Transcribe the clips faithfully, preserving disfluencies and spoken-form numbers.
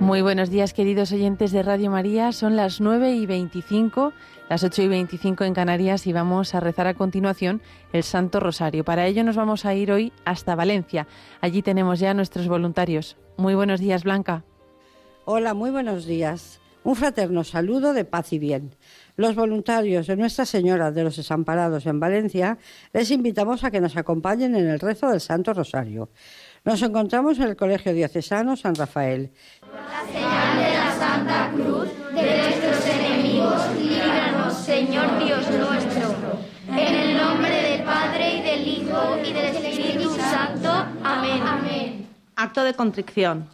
Muy buenos días, queridos oyentes de Radio María. Son las nueve y veinticinco, las ocho y veinticinco en Canarias, y vamos a rezar a continuación el Santo Rosario. Para ello nos vamos a ir hoy hasta Valencia. Allí tenemos ya a nuestros voluntarios. Muy buenos días, Blanca. Hola, muy buenos días. Un fraterno saludo de paz y bien. Los voluntarios de Nuestra Señora de los Desamparados en Valencia les invitamos a que nos acompañen en el rezo del Santo Rosario. Nos encontramos en el Colegio Diocesano San Rafael. La señal de la Santa Cruz de nuestros enemigos, líbranos, Señor Dios nuestro. En el nombre del Padre, y del Hijo, y del Espíritu Santo. Amén. Amén. Acto de contrición.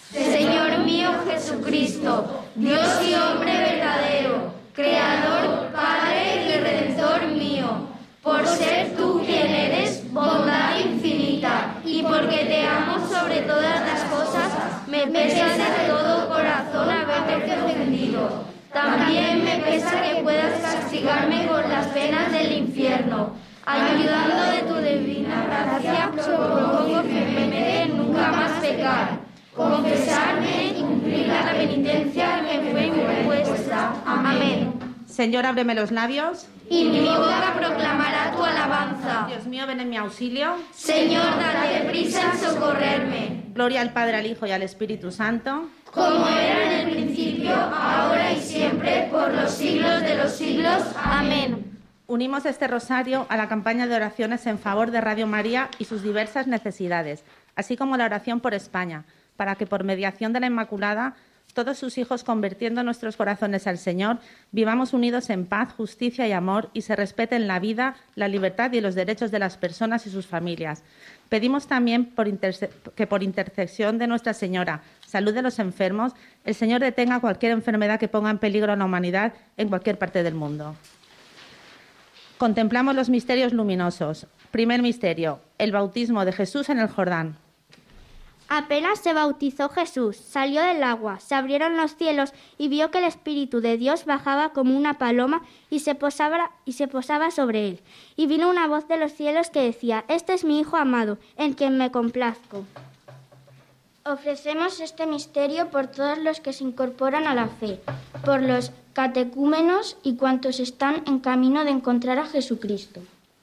Señor mío Jesucristo, Dios y hombre verdadero, Creador, Padre y Redentor mío, por ser tú quien eres, bondad infinita, y porque te amo sobre todas las cosas, me pesa de todo corazón haberte ofendido. También me pesa que puedas castigarme con las penas del infierno. Ayudando de tu divina gracia, propongo que me dé nunca más pecar, confesarme y cumplir la penitencia que me fue impuesta. Amén. Señor, ábreme los labios, y mi boca proclamará tu alabanza. Dios mío, ven en mi auxilio. Señor, date prisa en socorrerme. Gloria al Padre, al Hijo y al Espíritu Santo, como era en el principio, ahora y siempre, por los siglos de los siglos. Amén. Unimos este rosario a la campaña de oraciones en favor de Radio María y sus diversas necesidades, así como la oración por España, para que por mediación de la Inmaculada, todos sus hijos, convirtiendo nuestros corazones al Señor, vivamos unidos en paz, justicia y amor, y se respeten la vida, la libertad y los derechos de las personas y sus familias. Pedimos también por interse- que por intercesión de Nuestra Señora, salud de los enfermos, el Señor detenga cualquier enfermedad que ponga en peligro a la humanidad en cualquier parte del mundo. Contemplamos los misterios luminosos. Primer misterio, el bautismo de Jesús en el Jordán. Apenas se bautizó Jesús, salió del agua, se abrieron los cielos y vio que el Espíritu de Dios bajaba como una paloma y se posaba, y se posaba sobre él. Y vino una voz de los cielos que decía: «Este es mi Hijo amado, en quien me complazco». Ofrecemos este misterio por todos los que se incorporan a la fe, por los catecúmenos y cuantos están en camino de encontrar a Jesucristo.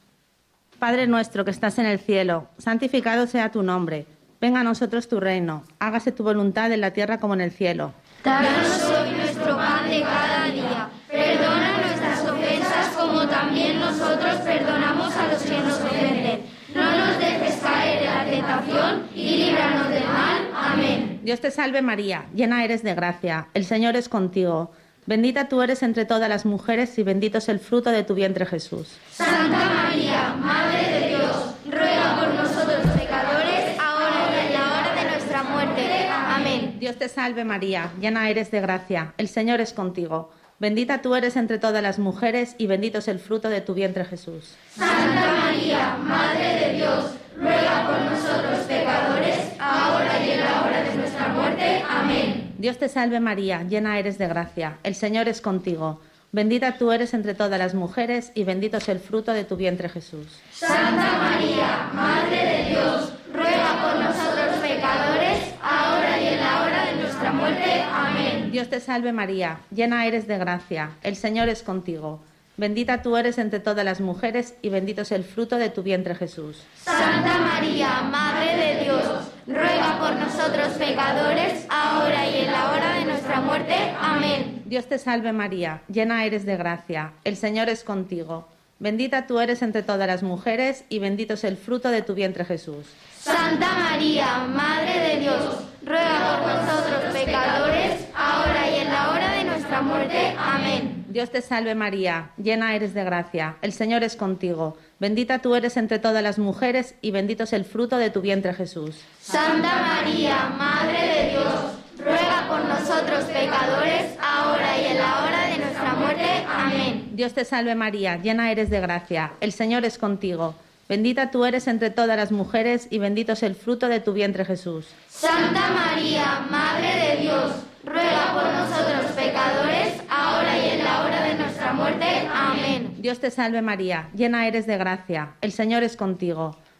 Padre nuestro que estás en el cielo, santificado sea tu nombre. Venga a nosotros tu reino, hágase tu voluntad en la tierra como en el cielo. Danos hoy nuestro pan de cada día. Perdona nuestras ofensas como también nosotros perdonamos a los que nos ofenden. No nos dejes caer en la tentación y líbranos del mal. Amén. Dios te salve María, llena eres de gracia, el Señor es contigo. Bendita tú eres entre todas las mujeres y bendito es el fruto de tu vientre Jesús. Santa María, Madre de Dios, ruega por nosotros pecadores, ahora y en la hora de nuestra muerte. Amén. Dios te salve María, llena eres de gracia, el Señor es contigo. Bendita tú eres entre todas las mujeres y bendito es el fruto de tu vientre Jesús. Santa María, Madre de Dios, ruega por nosotros pecadores, ahora y en la hora de nuestra muerte. Amén. Dios te salve María, llena eres de gracia, el Señor es contigo. Bendita tú eres entre todas las mujeres y bendito es el fruto de tu vientre Jesús. Santa María, Madre de Dios, ruega por nosotros pecadores, ahora y en la hora de nuestra muerte. Amén. Dios te salve María, llena eres de gracia, el Señor es contigo. Bendita tú eres entre todas las mujeres y bendito es el fruto de tu vientre Jesús. Santa María, Madre de Dios, ruega por nosotros pecadores, ahora y en la hora de nuestra muerte. Amén. Dios te salve María, llena eres de gracia, el Señor es contigo. Bendita tú eres entre todas las mujeres y bendito es el fruto de tu vientre Jesús. Santa María, Madre de Dios, ruega por nosotros pecadores, ahora y en la hora de nuestra muerte. Amén. Dios te salve María, llena eres de gracia, el Señor es contigo. Bendita tú eres entre todas las mujeres y bendito es el fruto de tu vientre Jesús. Santa María, Madre de Dios, ruega por nosotros pecadores, ahora y en la hora de nuestra muerte. Amén. Dios te salve María, llena eres de gracia, el Señor es contigo. Bendita tú eres entre todas las mujeres y bendito es el fruto de tu vientre Jesús. Santa María, Madre de Dios, ruega por nosotros pecadores, ahora y en la hora de nuestra muerte. Amén. Dios te salve María, llena eres de gracia, el Señor es contigo.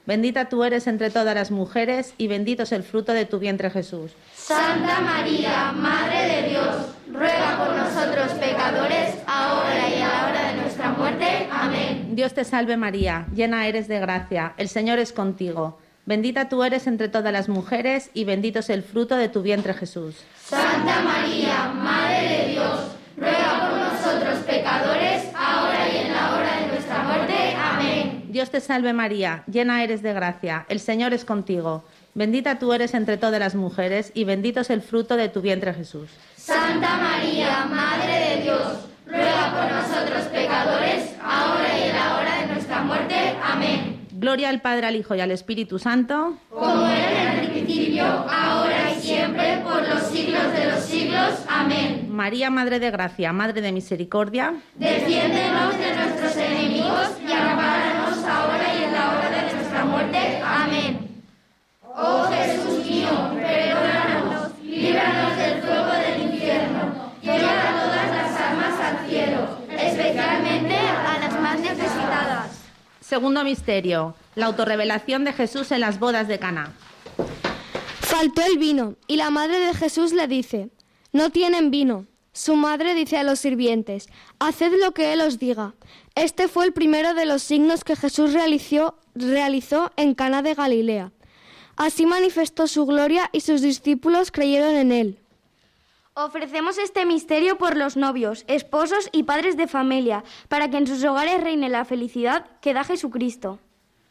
Bendita tú eres entre todas las mujeres y bendito es el fruto de tu vientre, Jesús. Santa María, Madre de Dios, ruega por nosotros pecadores, ahora y a la hora de nuestra muerte. Amén. Dios te salve María, llena eres de gracia, el Señor es contigo. Bendita tú eres entre todas las mujeres y bendito es el fruto de tu vientre, Jesús. Santa María, Madre de Dios, ruega por nosotros pecadores, ahora y en la hora de nuestra muerte. Amén. Dios te salve María, llena eres de gracia, el Señor es contigo. Bendita tú eres entre todas las mujeres y bendito es el fruto de tu vientre, Jesús. Santa María, Madre de Dios, ruega por nosotros pecadores, ahora y en la hora de nuestra muerte. Amén. Gloria al Padre, al Hijo y al Espíritu Santo, como era en el principio, ahora y siempre, por los siglos de los siglos. Amén. María, Madre de Gracia, Madre de Misericordia, defiéndenos de nuestros enemigos y ampáranos ahora y en la hora de nuestra muerte. Amén. Oh Jesús mío, perdónanos, líbranos del fuego del infierno, lleva a todas las almas al cielo, especialmente a las más necesitadas. Segundo misterio, la autorrevelación de Jesús en las bodas de Caná. Faltó el vino, y la madre de Jesús le dice: no tienen vino. Su madre dice a los sirvientes: haced lo que él os diga. Este fue el primero de los signos que Jesús realizó, realizó en Caná de Galilea. Así manifestó su gloria y sus discípulos creyeron en él. Ofrecemos este misterio por los novios, esposos y padres de familia, para que en sus hogares reine la felicidad que da Jesucristo.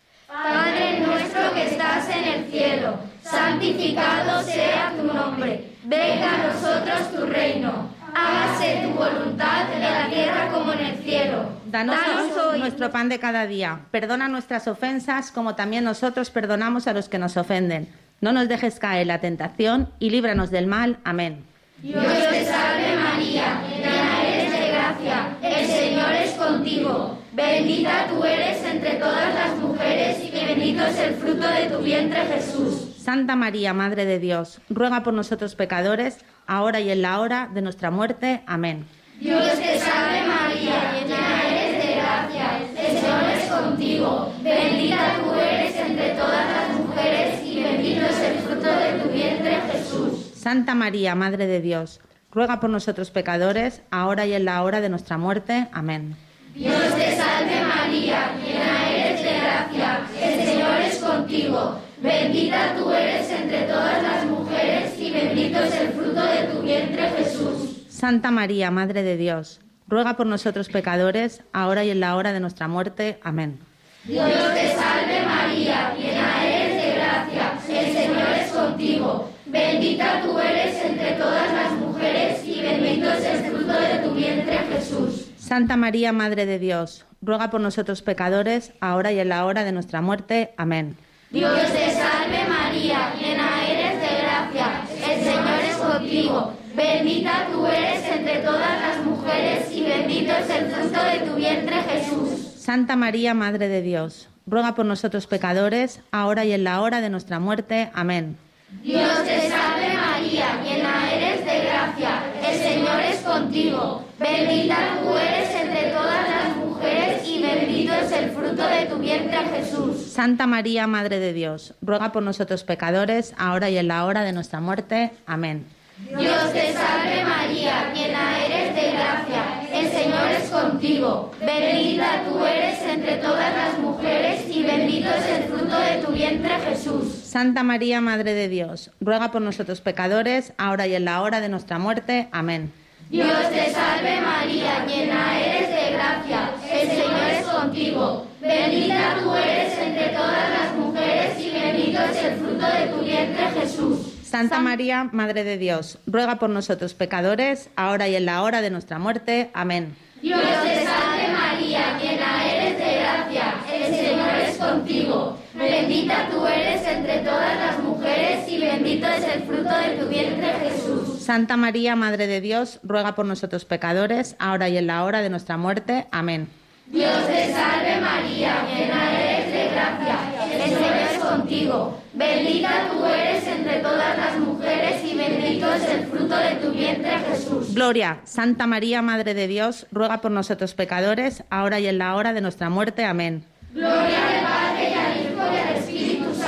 Padre nuestro que estás en el cielo, santificado sea tu nombre. Venga a nosotros tu reino. Hágase tu voluntad en la tierra como en el cielo. Danos, Danos hoy hoy nuestro pan de cada día. Perdona nuestras ofensas como también nosotros perdonamos a los que nos ofenden. No nos dejes caer en la tentación y líbranos del mal. Amén. Dios te salve María, llena eres de gracia, el Señor es contigo. Bendita tú eres entre todas las mujeres y bendito es el fruto de tu vientre, Jesús. Santa María, Madre de Dios, ruega por nosotros pecadores, ahora y en la hora de nuestra muerte. Amén. Dios te salve María, llena eres de gracia, el Señor es contigo. Bendita tú eres entre todas las mujeres y bendito es el fruto de tu vientre, Jesús. Santa María, Madre de Dios, ruega por nosotros pecadores, ahora y en la hora de nuestra muerte. Amén. Dios te salve María, llena eres de gracia, el Señor es contigo. Bendita tú eres entre todas las mujeres y bendito es el fruto de tu vientre, Jesús. Santa María, Madre de Dios, ruega por nosotros pecadores, ahora y en la hora de nuestra muerte. Amén. Dios te salve María, llena eres de gracia, el Señor es contigo. Bendita tú eres entre todas las mujeres y bendito es el fruto de tu vientre, Jesús. Santa María, Madre de Dios, ruega por nosotros pecadores, ahora y en la hora de nuestra muerte. Amén. Dios te salve María, llena eres de gracia, el Señor es contigo. Bendita tú eres entre todas las mujeres y bendito es el fruto de tu vientre, Jesús. Santa María, Madre de Dios, ruega por nosotros pecadores, ahora y en la hora de nuestra muerte. Amén. Dios te salve María, llena eres de gracia, el Señor es contigo. Bendita tú eres entre todas las mujeres y bendito es el fruto de tu vientre, Jesús. Santa María, Madre de Dios, ruega por nosotros pecadores, ahora y en la hora de nuestra muerte. Amén. Dios te salve María, llena eres de gracia, el Señor es contigo. Bendita tú eres entre todas las mujeres y bendito es el fruto de tu vientre, Jesús. Santa María, Madre de Dios, ruega por nosotros pecadores, ahora y en la hora de nuestra muerte. Amén. Dios te salve María, llena eres de gracia, el Señor es contigo. Bendita tú eres entre todas las mujeres y bendito es el fruto de tu vientre, Jesús. Santa María, Madre de Dios, ruega por nosotros pecadores, ahora y en la hora de nuestra muerte. Amén. Dios te salve María, llena eres de gracia, el Señor es contigo. Bendita tú eres entre todas las mujeres y bendito es el fruto de tu vientre, Jesús. Santa María, Madre de Dios, ruega por nosotros pecadores, ahora y en la hora de nuestra muerte. Amén. Dios te salve María, llena eres de gracia, el Señor es contigo. Bendita tú eres entre todas las mujeres y bendito es el fruto de tu vientre, Jesús. Gloria, Santa María, Madre de Dios, ruega por nosotros pecadores, ahora y en la hora de nuestra muerte. Amén. Gloria al Padre y al Hijo y al Espíritu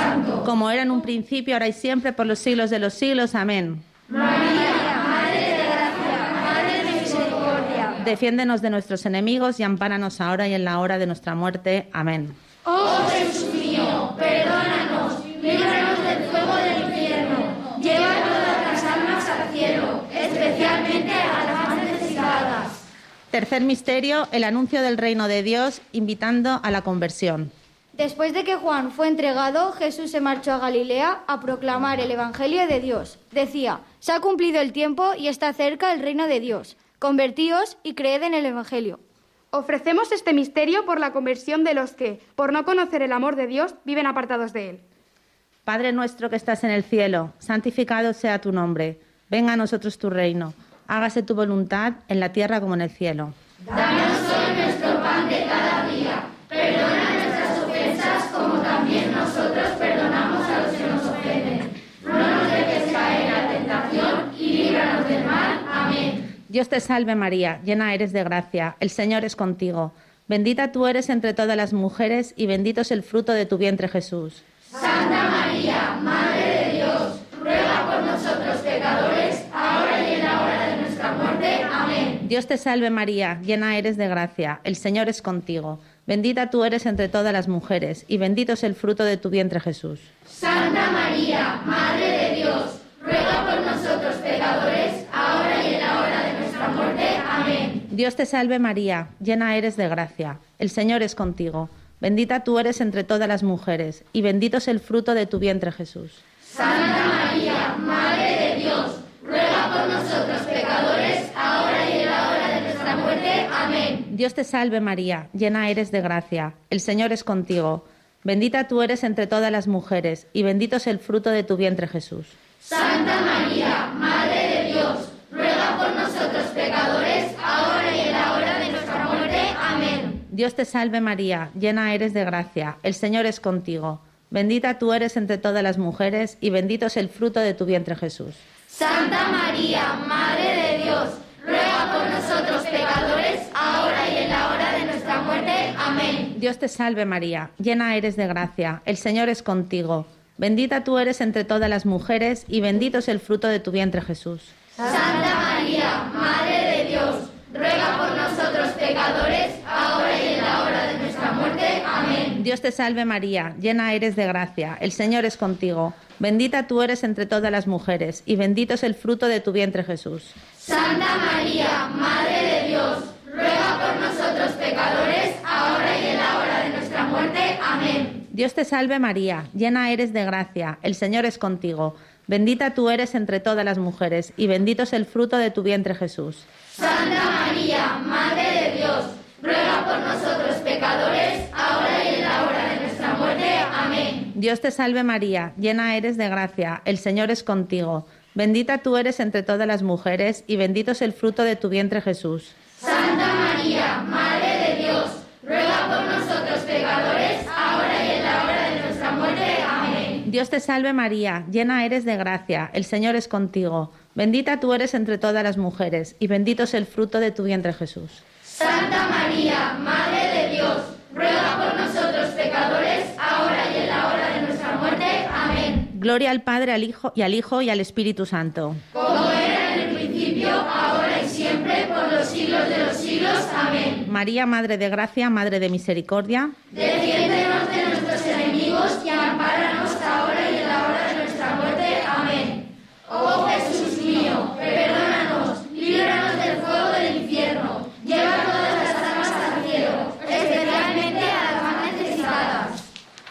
Santo, como era en un principio, ahora y siempre, por los siglos de los siglos. Amén. María, Madre de Gracia, Madre de Misericordia, Defiéndenos de nuestros enemigos y ampáranos ahora y en la hora de nuestra muerte. Amén. oh Jesús mío, perdónanos, líbranos del fuego del infierno, lleva todas las almas al cielo, especialmente a las más necesitadas. Tercer misterio, el anuncio del reino de Dios, invitando a la conversión. Después de que Juan fue entregado, Jesús se marchó a Galilea a proclamar el Evangelio de Dios. Decía: se ha cumplido el tiempo y está cerca el reino de Dios. Convertíos y creed en el Evangelio. Ofrecemos este misterio por la conversión de los que, por no conocer el amor de Dios, viven apartados de él. Padre nuestro que estás en el cielo, santificado sea tu nombre. Venga a nosotros tu reino. Hágase tu voluntad en la tierra como en el cielo. Danos hoy nuestro pan de cada día. Perdona nuestras ofensas como también nosotros perdonamos a los que nos ofenden. No nos dejes caer en la tentación y líbranos del mal. Amén. Dios te salve María, llena eres de gracia, el Señor es contigo. Bendita tú eres entre todas las mujeres y bendito es el fruto de tu vientre Jesús. Santa María, Madre de Dios, ruega por nosotros pecadores, ahora y en la hora de nuestra muerte. Amén. Dios te salve María, llena eres de gracia, el Señor es contigo. Bendita tú eres entre todas las mujeres y bendito es el fruto de tu vientre Jesús. Santa María, Madre de Dios, ruega por nosotros pecadores, ahora y en la hora de nuestra muerte. Amén. Dios te salve María, llena eres de gracia, el Señor es contigo. Bendita tú eres entre todas las mujeres y bendito es el fruto de tu vientre Jesús. Santa María, Madre de Dios, ruega por nosotros pecadores, ahora y en la hora de nuestra muerte. Amén. Dios te salve María, llena eres de gracia, el Señor es contigo. Bendita tú eres entre todas las mujeres y bendito es el fruto de tu vientre Jesús. Santa María, Madre de Dios, ruega por nosotros pecadores, ahora y en la hora de nuestra muerte. Amén. Dios te salve María, llena eres de gracia, el Señor es contigo. Bendita tú eres entre todas las mujeres y bendito es el fruto de tu vientre Jesús. Santa María, Madre de Dios, ruega por nosotros pecadores, ahora y en la hora de nuestra muerte. Amén. Dios te salve María, llena eres de gracia, el Señor es contigo. Bendita tú eres entre todas las mujeres y bendito es el fruto de tu vientre Jesús. Santa María, Madre de Dios, ruega por nosotros pecadores, ahora y en la hora de nuestra muerte. Amén. Dios te salve María, llena eres de gracia, el Señor es contigo. Bendita tú eres entre todas las mujeres y bendito es el fruto de tu vientre Jesús. Santa María, Madre de Dios, ruega por nosotros pecadores, ahora y en la hora de nuestra muerte. Amén. Dios te salve María, llena eres de gracia, el Señor es contigo. Bendita tú eres entre todas las mujeres y bendito es el fruto de tu vientre Jesús. Santa María, Madre de Dios, ruega por nosotros pecadores, ahora y en la hora de nuestra muerte. Amén. Dios te salve María, llena eres de gracia, el Señor es contigo. Bendita tú eres entre todas las mujeres y bendito es el fruto de tu vientre Jesús. Santa María, Madre de Dios, ruega por nosotros pecadores, ahora y en la hora de nuestra muerte. Amén. Dios te salve María, llena eres de gracia, el Señor es contigo. Bendita tú eres entre todas las mujeres y bendito es el fruto de tu vientre Jesús. Santa María, Madre de Dios, ruega por nosotros pecadores, ahora y en la hora de nuestra muerte. Amén. Gloria al Padre, al Hijo y al Hijo y al Espíritu Santo. Como era en el principio, ahora y siempre, por los siglos de los siglos. Amén. María, Madre de Gracia, Madre de Misericordia, Defiéndenos de nuestros enemigos y ampáranos ahora y en la hora de nuestra muerte. Amén. Oh Jesús mío, perdónanos, líbranos del fuego del infierno, lleva todas las almas al cielo, especialmente a las más necesitadas.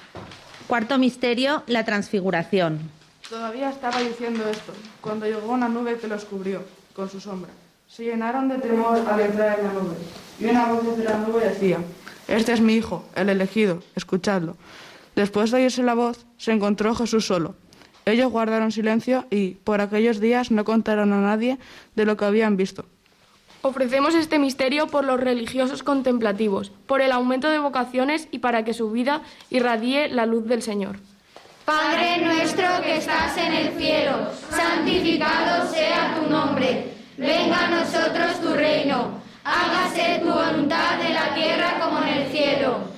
Cuarto misterio, la transfiguración. Todavía estaba diciendo esto, cuando llegó una nube que los cubrió, con su sombra. Se llenaron de temor al entrar en la nube, y una voz desde la nube decía: este es mi hijo, el elegido, escuchadlo. Después de oírse la voz, se encontró Jesús solo. Ellos guardaron silencio y, por aquellos días, no contaron a nadie de lo que habían visto. Ofrecemos este misterio por los religiosos contemplativos, por el aumento de vocaciones y para que su vida irradie la luz del Señor. Padre nuestro que estás en el cielo, santificado sea tu nombre. Venga a nosotros tu reino. Hágase tu voluntad en la tierra como en el cielo.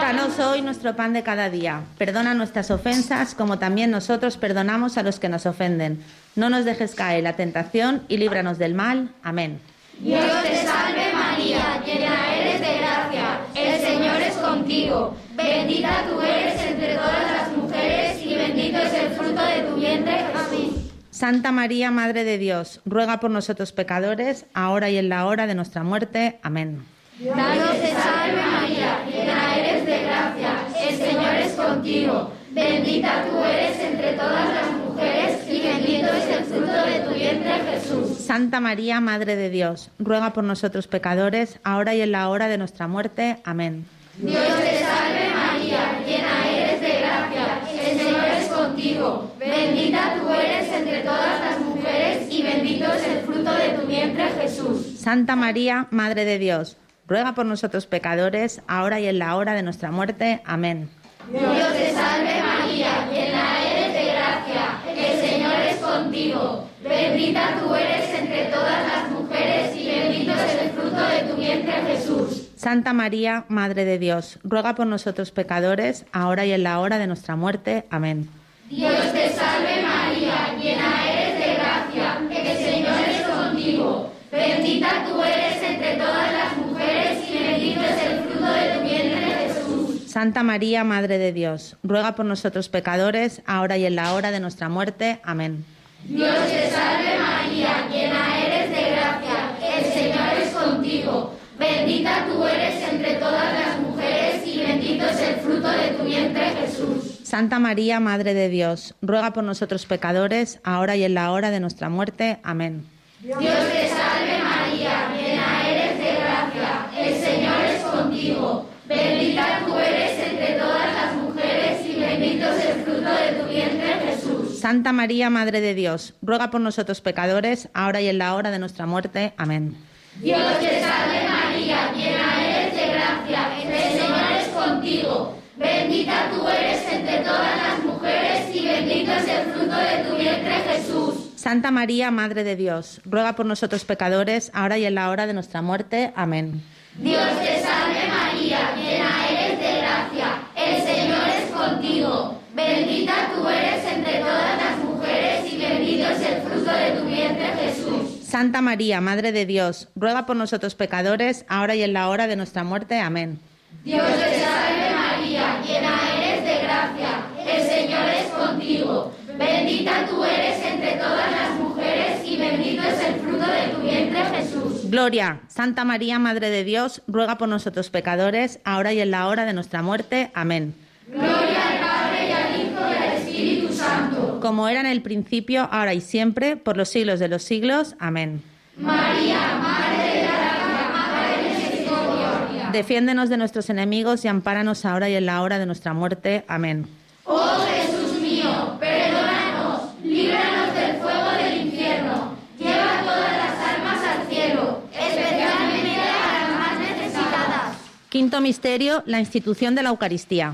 Danos hoy nuestro pan de cada día. Perdona nuestras ofensas, como también nosotros perdonamos a los que nos ofenden. No nos dejes caer en la tentación y líbranos del mal. Amén. Dios te salve María, llena eres de gracia, el Señor es contigo. Bendita tú eres entre todas las mujeres y bendito es el fruto de tu vientre, Jesús. Santa María, Madre de Dios, ruega por nosotros pecadores, ahora y en la hora de nuestra muerte. Amén. Dios te salve María, llena eres de gracia, el Señor es contigo. Bendita tú eres entre todas las mujeres y bendito es el fruto de tu vientre, Jesús. Santa María, Madre de Dios, ruega por nosotros pecadores, ahora y en la hora de nuestra muerte. Amén. Dios te salve María, llena eres de gracia, el Señor es contigo. Bendita tú eres entre todas las mujeres y bendito es el fruto de tu vientre, Jesús. Santa María, Madre de Dios, ruega por nosotros pecadores, ahora y en la hora de nuestra muerte. Amén. Dios te salve María, llena eres de gracia, el Señor es contigo. Bendita tú eres entre todas las mujeres y bendito es el fruto de tu vientre, Jesús. Santa María, Madre de Dios, ruega por nosotros pecadores, ahora y en la hora de nuestra muerte. Amén. Dios te salve María, llena eres de gracia, el Señor es contigo. Bendita tú eres entre todas las mujeres y bendito es el fruto de tu vientre, Jesús. Santa María, Madre de Dios, ruega por nosotros pecadores, ahora y en la hora de nuestra muerte. Amén. Dios te salve María, llena eres de gracia, el Señor es contigo. Bendita tú eres entre todas las mujeres y bendito es el fruto de tu vientre, Jesús. Santa María, Madre de Dios, ruega por nosotros pecadores, ahora y en la hora de nuestra muerte. Amén. Dios te salve María, llena eres de gracia, el Señor es contigo. Bendita tú eres entre todas las mujeres y bendito es el fruto de tu vientre, Jesús. Santa María, Madre de Dios, ruega por nosotros pecadores, ahora y en la hora de nuestra muerte. Amén. Dios te salve María, llena eres de gracia, el Señor es contigo. Bendita tú eres entre todas las mujeres y bendito es el fruto de tu vientre, Jesús. Santa María, Madre de Dios, ruega por nosotros pecadores, ahora y en la hora de nuestra muerte. Amén. Dios te salve María, llena eres de gracia, el Señor es contigo. Bendita tú eres entre todas las mujeres y bendito es el fruto de tu vientre, Jesús. Santa María, Madre de Dios, ruega por nosotros pecadores, ahora y en la hora de nuestra muerte. Amén. Dios te salve María, llena eres de gracia, el Señor es contigo. Bendita tú eres entre todas las mujeres y bendito es el fruto de tu vientre, Jesús. Gloria, Santa María, Madre de Dios, ruega por nosotros pecadores, ahora y en la hora de nuestra muerte. Amén. Gloria al Padre y al Hijo y al Espíritu Santo. Como era en el principio, ahora y siempre, por los siglos de los siglos. Amén. María, Madre de gracia, Madre de misericordia. Defiéndenos de nuestros enemigos y ampáranos ahora y en la hora de nuestra muerte. Amén. Oh Jesús mío, perdónanos, líbranos del fuego del infierno, lleva todas las almas al cielo, especialmente a las más necesitadas. Quinto misterio, la institución de la Eucaristía.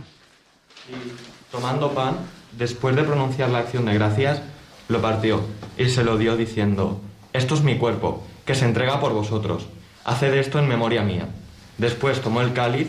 Y tomando pan, después de pronunciar la acción de gracias, lo partió y se lo dio diciendo: esto es mi cuerpo, que se entrega por vosotros. Haced esto en memoria mía. Después tomó el cáliz,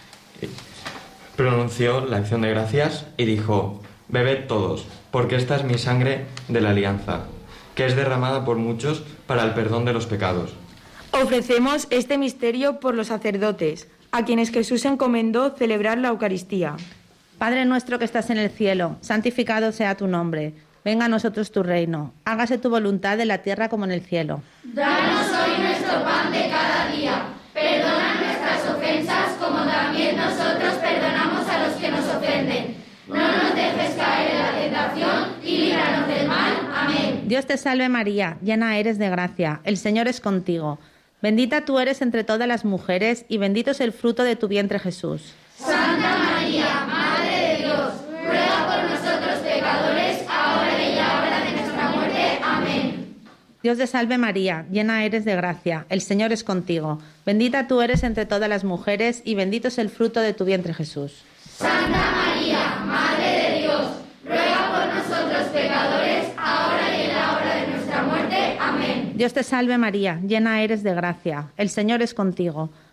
pronunció la acción de gracias y dijo: bebed todos, porque esta es mi sangre de la alianza, que es derramada por muchos para el perdón de los pecados. Ofrecemos este misterio por los sacerdotes, a quienes Jesús encomendó celebrar la Eucaristía. Padre nuestro que estás en el cielo, santificado sea tu nombre. Venga a nosotros tu reino. Hágase tu voluntad en la tierra como en el cielo. Danos hoy nuestro pan de cada día. Perdona nuestras ofensas como también nosotros perdonamos a los que nos ofenden. No nos dejes caer en la tentación y líbranos del mal. Amén. Dios te salve María, llena eres de gracia. El Señor es contigo. Bendita tú eres entre todas las mujeres y bendito es el fruto de tu vientre, Jesús. Santa María, Madre de Dios, ruega por nosotros pecadores, ahora y en la hora de nuestra muerte. Amén. Dios te salve María, llena eres de gracia. El Señor es contigo. Bendita tú eres entre todas las mujeres y bendito es el fruto de tu vientre, Jesús. Santa María, Madre de Dios, ruega por nosotros pecadores, ahora y en la hora de nuestra muerte. Amén. Dios te salve María, llena eres de gracia. El Señor es contigo.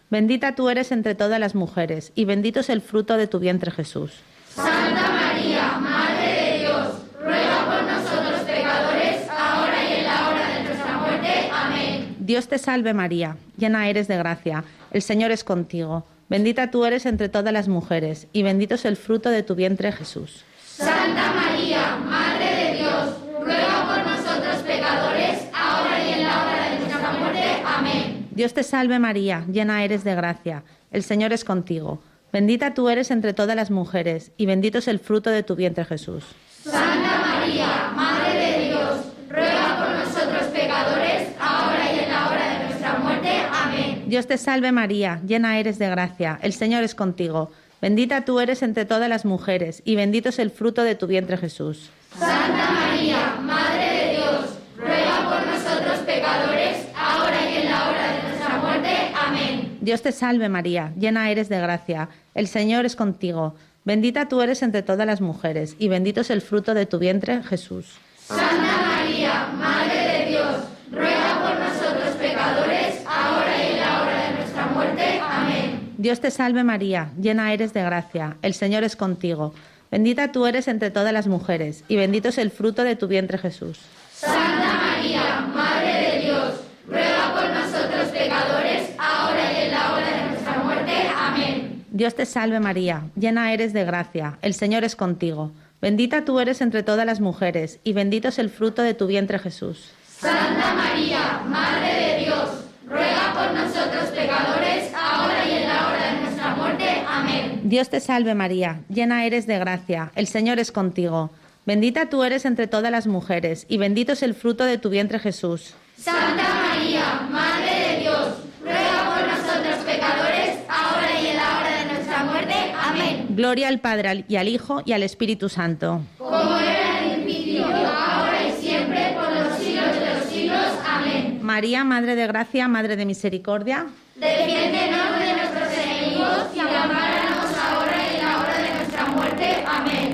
Bendita tú eres entre todas las mujeres, y bendito es el fruto de tu vientre, Jesús. Santa María, Madre de Dios, ruega por nosotros pecadores, ahora y en la hora de nuestra muerte. Amén. Dios te salve María, llena eres de gracia, el Señor es contigo. Bendita tú eres entre todas las mujeres, y bendito es el fruto de tu vientre, Jesús. Santa María, Madre de Dios, ruega por nosotros pecadores, ahora y en la hora de nuestra muerte. Amén. Dios te salve María, llena eres de gracia, el Señor es contigo. Bendita tú eres entre todas las mujeres, y bendito es el fruto de tu vientre, Jesús. Santa María, Madre de Dios, ruega por nosotros pecadores, ahora y en la hora de nuestra muerte. Amén. Dios te salve María, llena eres de gracia, el Señor es contigo. Bendita tú eres entre todas las mujeres, y bendito es el fruto de tu vientre, Jesús. Santa María, Madre de Dios, ruega por nosotros pecadores, ahora y en la hora de nuestra muerte. Amén. Dios te salve María, llena eres de gracia, el Señor es contigo. Bendita tú eres entre todas las mujeres, y bendito es el fruto de tu vientre, Jesús. Santa María, Madre de Dios, ruega por nosotros pecadores, ahora y en la hora de nuestra muerte. Amén. Dios te salve María, llena eres de gracia, el Señor es contigo. Bendita tú eres entre todas las mujeres, y bendito es el fruto de tu vientre, Jesús. Santa María, Madre de Dios, ruega por nosotros pecadores, ahora y en la hora de nuestra muerte. Amén. Dios te salve María, llena eres de gracia, el Señor es contigo. Bendita tú eres entre todas las mujeres, y bendito es el fruto de tu vientre, Jesús. Santa María, Madre de Dios, ruega por nosotros pecadores, ahora y en la hora de nuestra muerte. Amén. Dios te salve María, llena eres de gracia, el Señor es contigo. Bendita tú eres entre todas las mujeres, y bendito es el fruto de tu vientre, Jesús. Santa María, Madre de Dios, ruega por nosotros pecadores, ahora y en la hora de nuestra muerte. Amén. Gloria al Padre y al Hijo y al Espíritu Santo. Como era en el principio, ahora y siempre, por los siglos de los siglos. Amén. María, Madre de Gracia, Madre de Misericordia, defiéndenos de nuestros enemigos y ampáranos ahora y en la hora de nuestra muerte. Amén.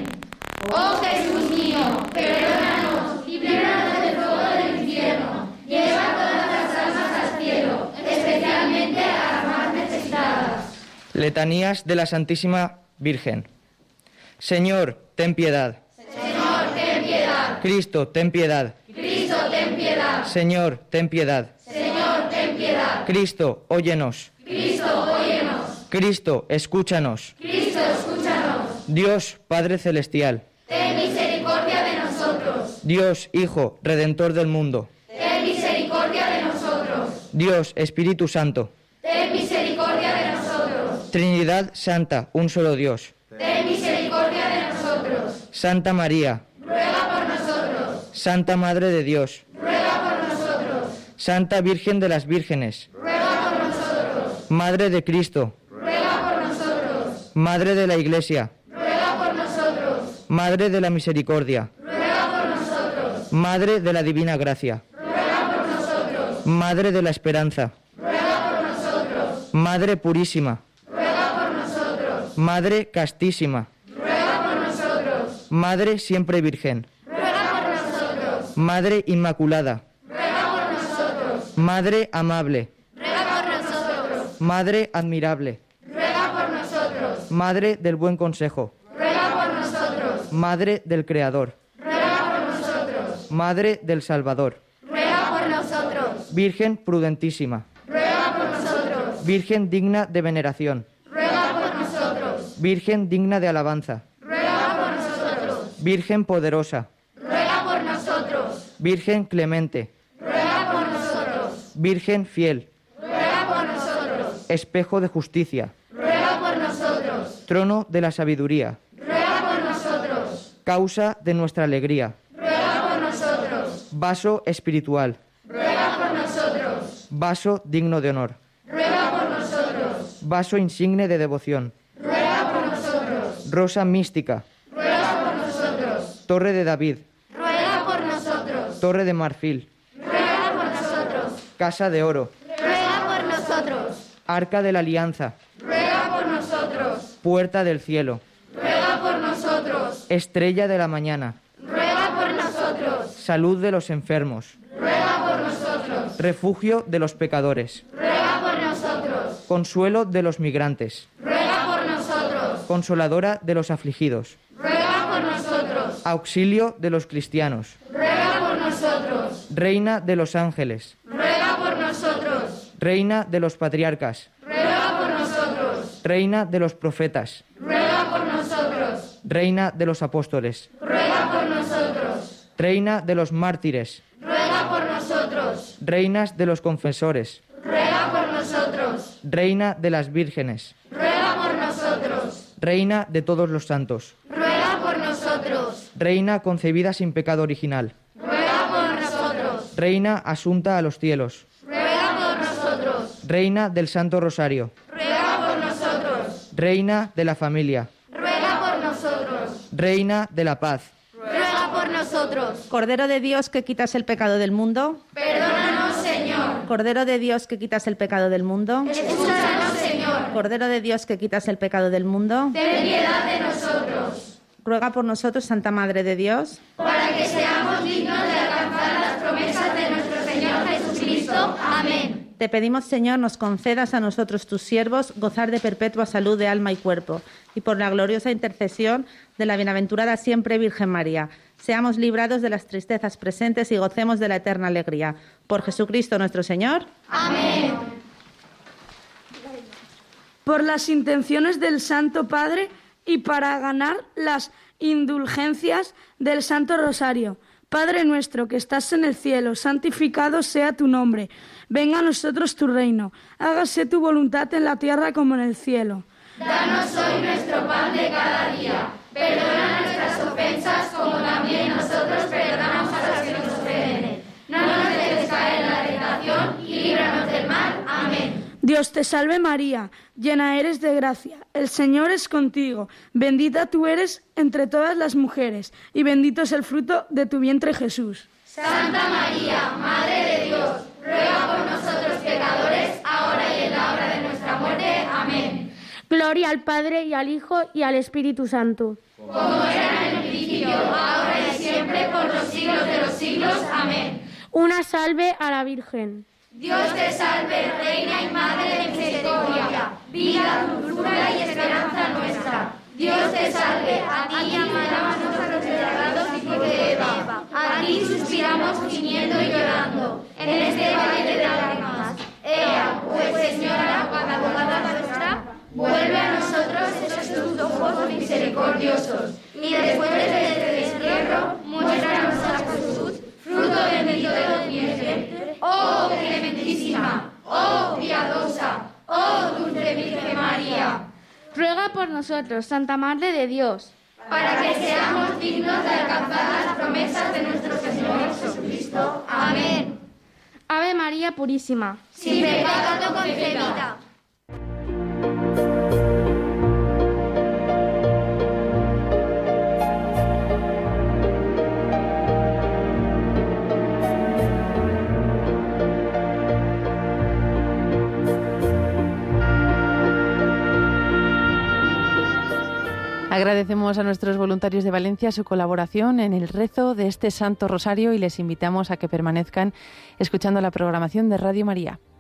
Oh Jesús mío, perdónanos y líbranos del fuego del infierno. Lleva todas las almas al cielo, especialmente a las más necesitadas. Letanías de la Santísima Virgen. Señor, ten piedad. Señor, ten piedad. Cristo, ten piedad. Cristo, ten piedad. Señor, ten piedad. Señor, ten piedad. Cristo, óyenos. Cristo, óyenos. Cristo, escúchanos. Cristo, escúchanos. Dios, Padre Celestial. Ten misericordia de nosotros. Dios, Hijo, Redentor del mundo. Ten misericordia de nosotros. Dios, Espíritu Santo. Ten misericordia de nosotros. Trinidad Santa, un solo Dios. Ten misericordia de nosotros. Santa María. Ruega por nosotros. Santa Madre de Dios. Ruega por nosotros. Santa Virgen de las Vírgenes. Ruega por nosotros. Madre de Cristo. Ruega por nosotros. Madre de la Iglesia. Ruega por nosotros. Madre de la Misericordia. Ruega por nosotros. Madre de la Divina Gracia. Ruega por nosotros. Madre de la Esperanza. Ruega por nosotros. Madre Purísima. Ruega por nosotros. Madre Castísima. Ruega por nosotros. Madre Siempre Virgen. Ruega por nosotros. Madre Inmaculada. Ruega por nosotros. Madre Amable. Ruega por nosotros. Madre Admirable. Ruega por nosotros. Madre del Buen Consejo. Ruega por nosotros. Madre del Creador. Ruega por nosotros. Madre del Salvador. Ruega por nosotros. Virgen prudentísima. Ruega por nosotros. Virgen digna de veneración. Ruega por nosotros. Virgen digna de alabanza. Ruega por nosotros. Virgen poderosa. Ruega por nosotros. Virgen clemente. Ruega por nosotros. Virgen fiel. Ruega por nosotros. Espejo de justicia. Ruega por nosotros. Trono de la sabiduría. Ruega por nosotros. Causa de nuestra alegría. Ruega por nosotros. Vaso espiritual. Ruega por nosotros. Vaso digno de honor. Ruega por nosotros. Vaso insigne de devoción. Ruega por nosotros. Rosa mística. Ruega por nosotros. Torre de David. Ruega por nosotros. Torre de marfil. Ruega por nosotros. Casa de oro. Ruega por nosotros. Arca de la alianza. Ruega por nosotros. Puerta del cielo. Ruega por nosotros. Estrella de la mañana. Ruega por nosotros. Salud de los enfermos. Ruega por nosotros. Refugio de los pecadores. Ruega por nosotros. Consuelo de los migrantes. Ruega por nosotros. Consoladora de los afligidos. Ruega por nosotros. Auxilio de los cristianos. Ruega por nosotros. Reina de los ángeles. Ruega por nosotros. Reina de los patriarcas. Ruega por nosotros. Reina de los profetas. Ruega por nosotros. Reina de los apóstoles. Ruega por nosotros. Reina de los mártires. Ruega por nosotros. Reinas de los confesores. Ruega por nosotros. Reina de las vírgenes. Ruega por nosotros. Reina de todos los santos. Ruega por nosotros. Reina concebida sin pecado original. Ruega por nosotros. Reina asunta a los cielos. Ruega por nosotros. Reina del Santo Rosario. Ruega por nosotros. Reina de la familia. Ruega por nosotros. Reina de la paz. Ruega por nosotros. Cordero de Dios, que quitas el pecado del mundo. Perdónanos, Señor. Cordero de Dios, que quitas el pecado del mundo. Escúchanos, Señor. Cordero de Dios, que quitas el pecado del mundo. Ten piedad de nosotros. Ruega por nosotros, Santa Madre de Dios, para que seamos dignos de alcanzar las promesas de nuestro Señor Jesucristo. Amén. Te pedimos, Señor, nos concedas a nosotros, tus siervos, gozar de perpetua salud de alma y cuerpo, y por la gloriosa intercesión de la bienaventurada siempre Virgen María, seamos librados de las tristezas presentes y gocemos de la eterna alegría. Por Jesucristo nuestro Señor. Amén. Por las intenciones del Santo Padre y para ganar las indulgencias del Santo Rosario. Padre nuestro que estás en el cielo, santificado sea tu nombre. Venga a nosotros tu reino. Hágase tu voluntad en la tierra como en el cielo. Danos hoy nuestro pan de cada día. Perdona nuestras ofensas como también nosotros perdonamos a los que nos ofenden. No nos dejes caer en la tentación y líbranos del mal. Amén. Dios te salve María, llena eres de gracia, el Señor es contigo, bendita tú eres entre todas las mujeres, y bendito es el fruto de tu vientre Jesús. Santa María, Madre de Dios, ruega por nosotros pecadores, ahora y en la hora de nuestra muerte. Amén. Gloria al Padre y al Hijo y al Espíritu Santo. Como era en el principio, ahora y siempre, por los siglos de los siglos. Amén. Una salve a la Virgen. Dios te salve, Reina y Madre de misericordia, vida, dulzura y esperanza nuestra. Dios te salve, a ti llamamos nosotros desterrados hijos de Eva. A ti suspiramos gimiendo y llorando, en este valle de lágrimas. Ea, pues Señora, abogada nuestra, vuelve a nosotros esos tus ojos misericordiosos, y después de este destierro, muéstranos a Jesús, fruto bendito de tu vientre. Oh clementísima, oh piadosa, oh dulce Virgen María. Ruega por nosotros, Santa Madre de Dios, para que seamos dignos de alcanzar las promesas de nuestro Señor Jesucristo. Amén. Ave María Purísima, sin pecado concebida. Agradecemos a nuestros voluntarios de Valencia su colaboración en el rezo de este Santo Rosario y les invitamos a que permanezcan escuchando la programación de Radio María.